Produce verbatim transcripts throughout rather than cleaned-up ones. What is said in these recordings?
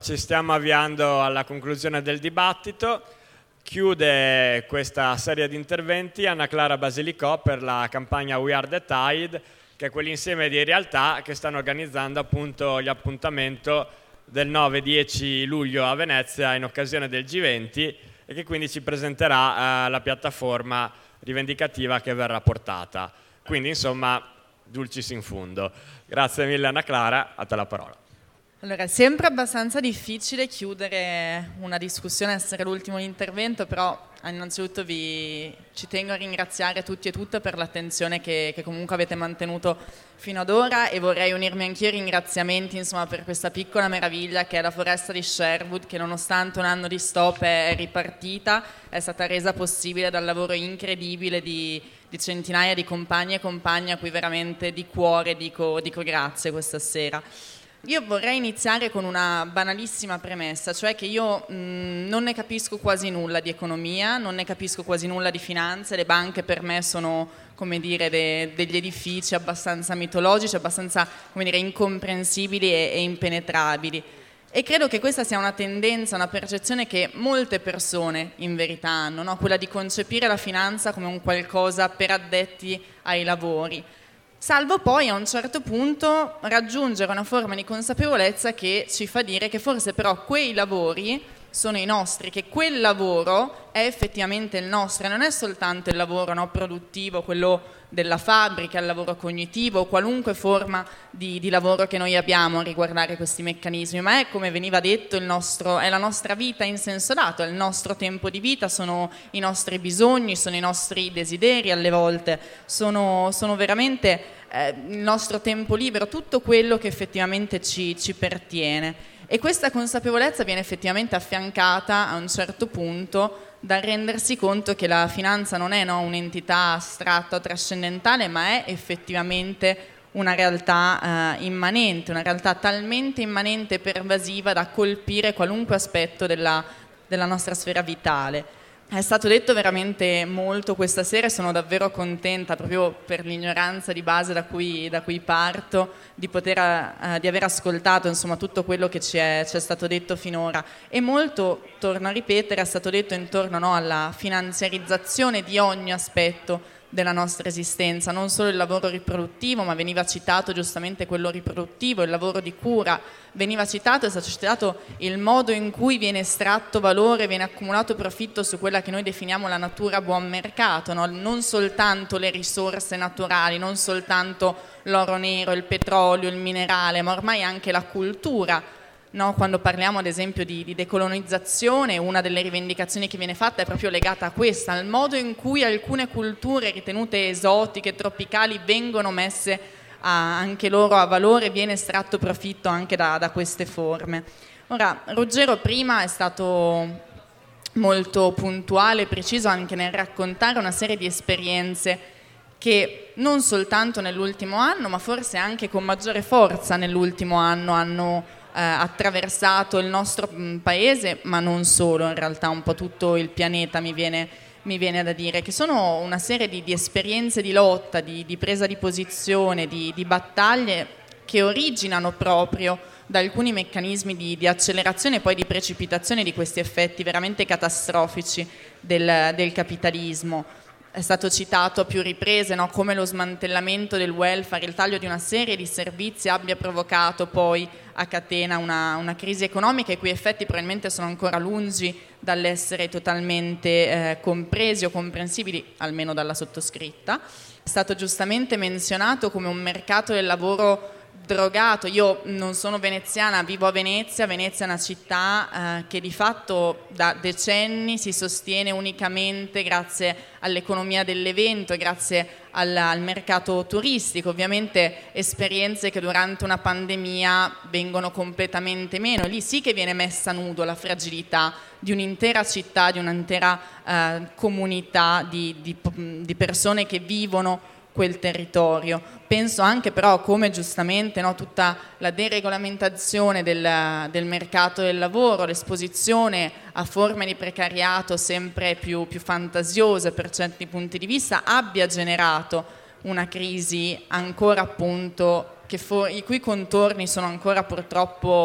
Ci stiamo avviando alla conclusione del dibattito. Chiude questa serie di interventi Anna Clara Basilicò per la campagna We Are the Tide, che è quell'insieme di realtà che stanno organizzando appunto gli appuntamento del nove dieci luglio a Venezia in occasione del G venti e che quindi ci presenterà eh, la piattaforma rivendicativa che verrà portata. Quindi insomma, dulcis in fundo. Grazie mille Anna Clara, a te la parola. Allora, è sempre abbastanza difficile chiudere una discussione, essere l'ultimo intervento, però innanzitutto vi, ci tengo a ringraziare tutti e tutte per l'attenzione che, che comunque avete mantenuto fino ad ora, e vorrei unirmi anch'io ai ringraziamenti insomma, per questa piccola meraviglia che è la foresta di Sherwood, che nonostante un anno di stop è ripartita, è stata resa possibile dal lavoro incredibile di, di centinaia di compagni e compagni a cui veramente di cuore dico, dico grazie questa sera. Io vorrei iniziare con una banalissima premessa, cioè che io mh, non ne capisco quasi nulla di economia, non ne capisco quasi nulla di finanze, le banche per me sono, come dire, de, degli edifici abbastanza mitologici, abbastanza, come dire, incomprensibili e, e impenetrabili. E credo che questa sia una tendenza, una percezione che molte persone in verità hanno, no? Quella di concepire la finanza come un qualcosa per addetti ai lavori. Salvo poi a un certo punto raggiungere una forma di consapevolezza che ci fa dire che forse però quei lavori sono i nostri, che quel lavoro è effettivamente il nostro e non è soltanto il lavoro no, produttivo, quello della fabbrica, il lavoro cognitivo, qualunque forma di, di lavoro che noi abbiamo a riguardare questi meccanismi, ma è, come veniva detto, il nostro, è la nostra vita in senso lato, è il nostro tempo di vita, sono i nostri bisogni, sono i nostri desideri alle volte, sono, sono veramente eh, il nostro tempo libero, tutto quello che effettivamente ci, ci pertiene. E questa consapevolezza viene effettivamente affiancata a un certo punto dal rendersi conto che la finanza non è no, un'entità astratta o trascendentale, ma è effettivamente una realtà eh, immanente, una realtà talmente immanente e pervasiva da colpire qualunque aspetto della, della nostra sfera vitale. È stato detto veramente molto questa sera e sono davvero contenta, proprio per l'ignoranza di base da cui, da cui parto, di, poter, uh, di aver ascoltato insomma, tutto quello che ci è, ci è stato detto finora. E molto, torno a ripetere, è stato detto intorno no, alla finanziarizzazione di ogni aspetto della nostra esistenza, non solo il lavoro riproduttivo, ma veniva citato giustamente quello riproduttivo, il lavoro di cura, veniva citato, è stato citato il modo in cui viene estratto valore, viene accumulato profitto su quella che noi definiamo la natura a buon mercato, no? Non soltanto le risorse naturali, non soltanto l'oro nero, il petrolio, il minerale, ma ormai anche la cultura. No, quando parliamo ad esempio di, di decolonizzazione, una delle rivendicazioni che viene fatta è proprio legata a questa, al modo in cui alcune culture ritenute esotiche, tropicali, vengono messe a, anche loro a valore, viene estratto profitto anche da, da queste forme. Ora, Ruggero prima è stato molto puntuale e preciso anche nel raccontare una serie di esperienze che non soltanto nell'ultimo anno, ma forse anche con maggiore forza nell'ultimo anno hanno Eh, attraversato il nostro mh, paese, ma non solo, in realtà un po' tutto il pianeta mi viene, mi viene da dire, che sono una serie di, di esperienze di lotta, di, di presa di posizione, di, di battaglie che originano proprio da alcuni meccanismi di, di accelerazione e poi di precipitazione di questi effetti veramente catastrofici del, del capitalismo. È stato citato a più riprese no, come lo smantellamento del welfare, il taglio di una serie di servizi abbia provocato poi a catena una, una crisi economica i cui effetti probabilmente sono ancora lungi dall'essere totalmente eh, compresi o comprensibili, almeno dalla sottoscritta. È stato giustamente menzionato come un mercato del lavoro drogato. Io non sono veneziana, vivo a Venezia. Venezia è una città eh, che di fatto da decenni si sostiene unicamente grazie all'economia dell'evento e grazie al, al mercato turistico. Ovviamente esperienze che durante una pandemia vengono completamente meno. Lì sì che viene messa a nudo la fragilità di un'intera città, di un'intera eh, comunità di, di, di persone che vivono quel territorio. Penso anche però come giustamente no, tutta la deregolamentazione del, del mercato del lavoro, l'esposizione a forme di precariato sempre più, più fantasiose per certi punti di vista abbia generato una crisi ancora appunto che for- i cui contorni sono ancora purtroppo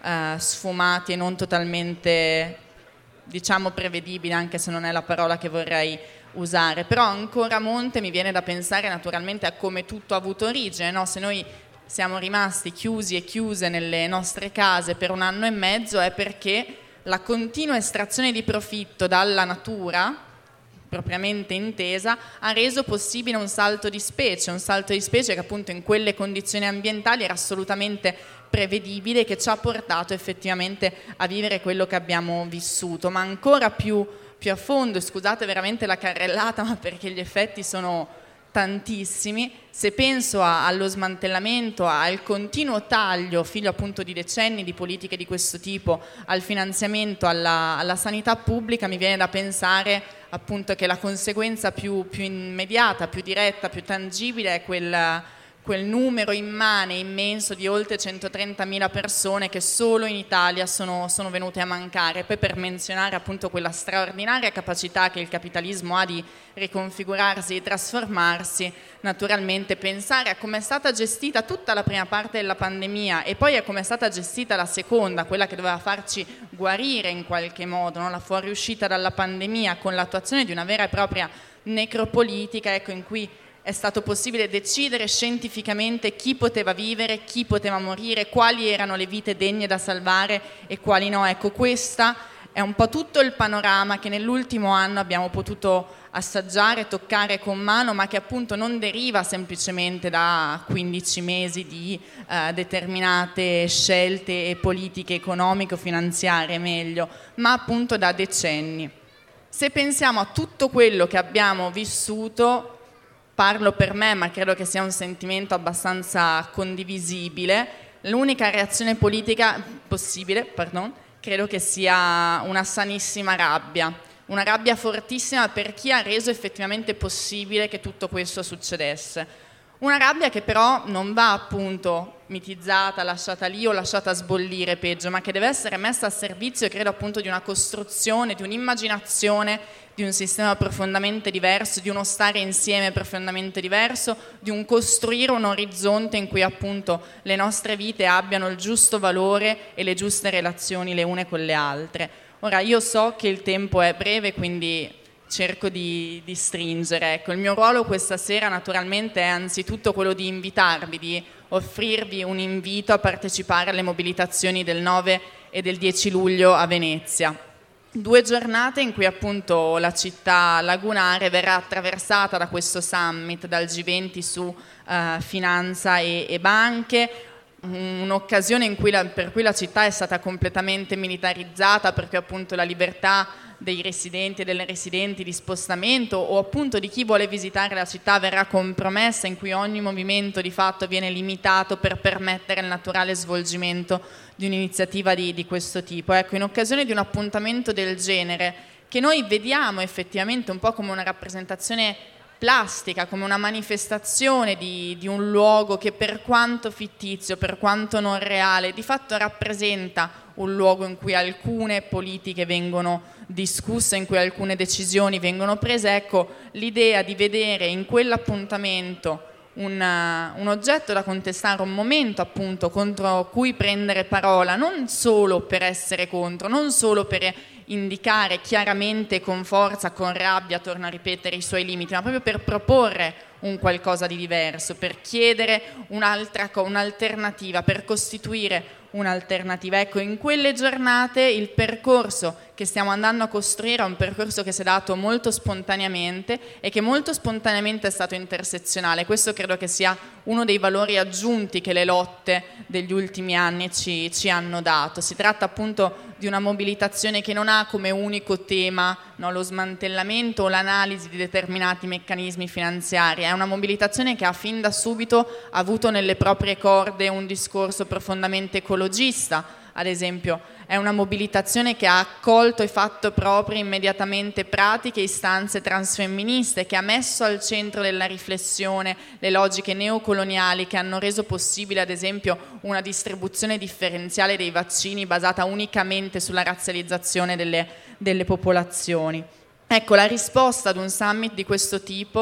eh, sfumati e non totalmente, diciamo, prevedibili, anche se non è la parola che vorrei usare. Però ancora a monte mi viene da pensare naturalmente a come tutto ha avuto origine, no? Se noi siamo rimasti chiusi e chiuse nelle nostre case per un anno e mezzo è perché la continua estrazione di profitto dalla natura, propriamente intesa, ha reso possibile un salto di specie, un salto di specie che appunto in quelle condizioni ambientali era assolutamente prevedibile e che ci ha portato effettivamente a vivere quello che abbiamo vissuto. Ma ancora più, più a fondo, scusate veramente la carrellata, ma perché gli effetti sono tantissimi, se penso a, allo smantellamento, al continuo taglio, figlio appunto di decenni di politiche di questo tipo, al finanziamento, alla, alla sanità pubblica, mi viene da pensare appunto che la conseguenza più, più immediata, più diretta, più tangibile è quel, quel numero immane, immenso di oltre centotrentamila persone che solo in Italia sono, sono venute a mancare. Poi, per menzionare appunto quella straordinaria capacità che il capitalismo ha di riconfigurarsi e trasformarsi, naturalmente pensare a come è stata gestita tutta la prima parte della pandemia e poi a come è stata gestita la seconda, quella che doveva farci guarire in qualche modo, no? La fuoriuscita dalla pandemia con l'attuazione di una vera e propria necropolitica, ecco, in cui è stato possibile decidere scientificamente chi poteva vivere, chi poteva morire, quali erano le vite degne da salvare e quali no. Ecco, questa è un po' tutto il panorama che nell'ultimo anno abbiamo potuto assaggiare, toccare con mano, ma che appunto non deriva semplicemente da quindici mesi di eh, determinate scelte e politiche economico-finanziarie, meglio, ma appunto da decenni. Se pensiamo a tutto quello che abbiamo vissuto, parlo per me, ma credo che sia un sentimento abbastanza condivisibile, l'unica reazione politica possibile, pardon, credo che sia una sanissima rabbia. Una rabbia fortissima per chi ha reso effettivamente possibile che tutto questo succedesse. Una rabbia che però non va appunto mitizzata, lasciata lì o lasciata sbollire, peggio, ma che deve essere messa a servizio, credo appunto, di una costruzione, di un'immaginazione, di un sistema profondamente diverso, di uno stare insieme profondamente diverso, di un costruire un orizzonte in cui appunto le nostre vite abbiano il giusto valore e le giuste relazioni le une con le altre. Ora, io so che il tempo è breve, quindi cerco di, di stringere. Ecco, il mio ruolo questa sera naturalmente è anzitutto quello di invitarvi, di offrirvi un invito a partecipare alle mobilitazioni del nove e del dieci luglio a Venezia. Due giornate in cui appunto la città lagunare verrà attraversata da questo summit, dal G venti su uh, finanza e, e banche, un'occasione in cui la, per cui la città è stata completamente militarizzata, perché appunto la libertà dei residenti e delle residenti di spostamento o appunto di chi vuole visitare la città verrà compromessa, in cui ogni movimento di fatto viene limitato per permettere il naturale svolgimento di un'iniziativa di, di questo tipo. Ecco, in occasione di un appuntamento del genere, che noi vediamo effettivamente un po' come una rappresentazione plastica, come una manifestazione di, di un luogo che, per quanto fittizio, per quanto non reale, di fatto rappresenta un luogo in cui alcune politiche vengono discusse, in cui alcune decisioni vengono prese. Ecco, l'idea di vedere in quell'appuntamento un, un oggetto da contestare, un momento appunto contro cui prendere parola, non solo per essere contro, non solo per indicare chiaramente, con forza, con rabbia, torno a ripetere, i suoi limiti, ma proprio per proporre un qualcosa di diverso, per chiedere un'altra, un'alternativa, per costituire un'alternativa. Ecco, in quelle giornate il percorso che stiamo andando a costruire è un percorso che si è dato molto spontaneamente e che molto spontaneamente è stato intersezionale. Questo credo che sia uno dei valori aggiunti che le lotte degli ultimi anni ci, ci hanno dato. Si tratta appunto di una mobilitazione che non ha come unico tema, no, lo smantellamento o l'analisi di determinati meccanismi finanziari. È una mobilitazione che ha fin da subito avuto nelle proprie corde un discorso profondamente ecologista. Ad esempio, è una mobilitazione che ha accolto e fatto proprie immediatamente pratiche e istanze transfemministe, che ha messo al centro della riflessione le logiche neocoloniali che hanno reso possibile, ad esempio, una distribuzione differenziale dei vaccini basata unicamente sulla razzializzazione delle, delle popolazioni. Ecco, la risposta ad un summit di questo tipo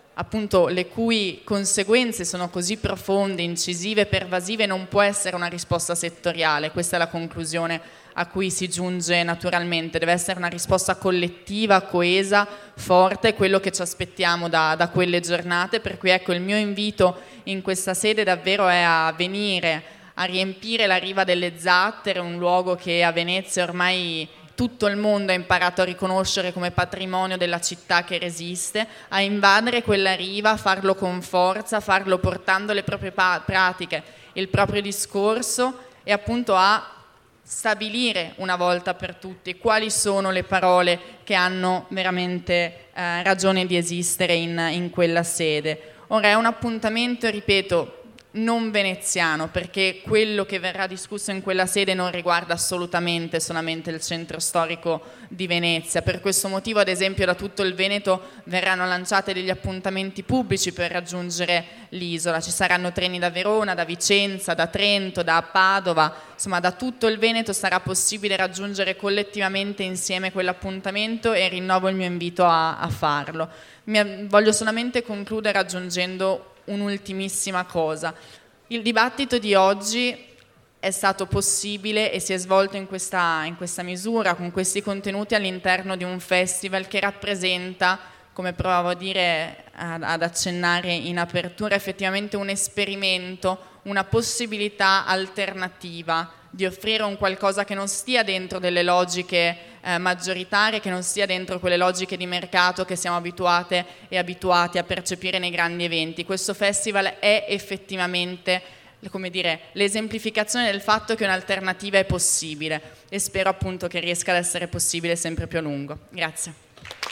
appunto le cui conseguenze sono così profonde, incisive, pervasive, non può essere una risposta settoriale. Questa è la conclusione a cui si giunge naturalmente. Deve essere una risposta collettiva, coesa, forte, quello che ci aspettiamo da, da quelle giornate. Per cui ecco, il mio invito in questa sede davvero è a venire a riempire la riva delle Zattere, un luogo che a Venezia ormai tutto il mondo ha imparato a riconoscere come patrimonio della città che resiste, a invadere quella riva, farlo con forza, farlo portando le proprie pa- pratiche, il proprio discorso e appunto a stabilire una volta per tutti quali sono le parole che hanno veramente eh, ragione di esistere in, in quella sede. Ora è un appuntamento, ripeto, non veneziano, perché quello che verrà discusso in quella sede non riguarda assolutamente solamente il centro storico di Venezia. Per questo motivo, ad esempio, da tutto il Veneto verranno lanciati degli appuntamenti pubblici per raggiungere l'isola. Ci saranno treni da Verona, da Vicenza, da Trento, da Padova, insomma da tutto il Veneto sarà possibile raggiungere collettivamente insieme quell'appuntamento e rinnovo il mio invito a, a farlo. Mi, voglio solamente concludere aggiungendo un'ultimissima cosa. Il dibattito di oggi è stato possibile e si è svolto in questa, in questa misura, con questi contenuti all'interno di un festival che rappresenta, come provavo a dire, ad, ad accennare in apertura, effettivamente un esperimento, una possibilità alternativa di offrire un qualcosa che non stia dentro delle logiche eh, maggioritarie, che non stia dentro quelle logiche di mercato che siamo abituate e abituati a percepire nei grandi eventi. Questo festival è effettivamente, come dire, l'esemplificazione del fatto che un'alternativa è possibile e spero appunto che riesca ad essere possibile sempre più a lungo. Grazie.